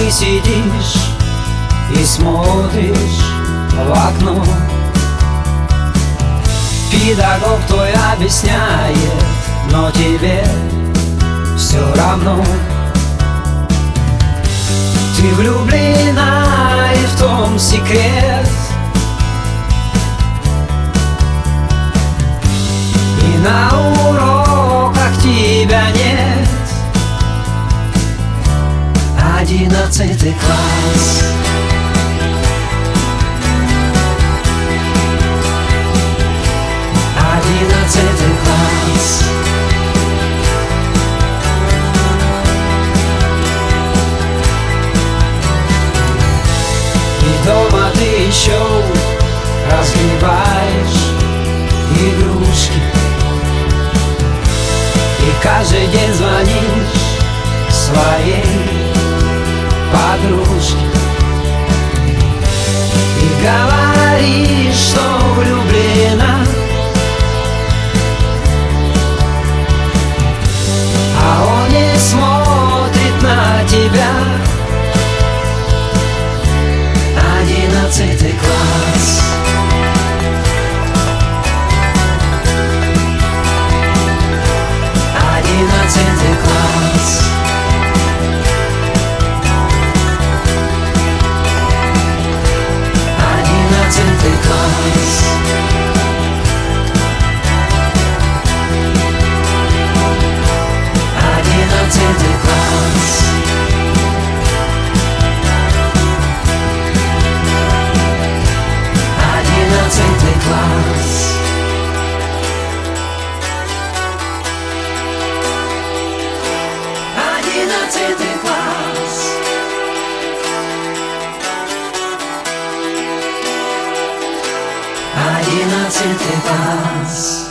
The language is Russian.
Ты сидишь и смотришь в окно. Педагог твой объясняет, но тебе все равно. Ты влюблена, и в том секрет. И на уроках тебя нет. 11 класс. Одиннадцатый класс. И дома ты еще разгребаешь игрушки, и каждый день звонишь своей подружке и говоришь, что влюблена. А он не смотрит на тебя. 11 класс. Одиннадцатый класс. Одиннадцатый класс. Одиннадцатый класс. Одиннадцатый класс. Одиннадцатый класс. Одиннадцатый класс.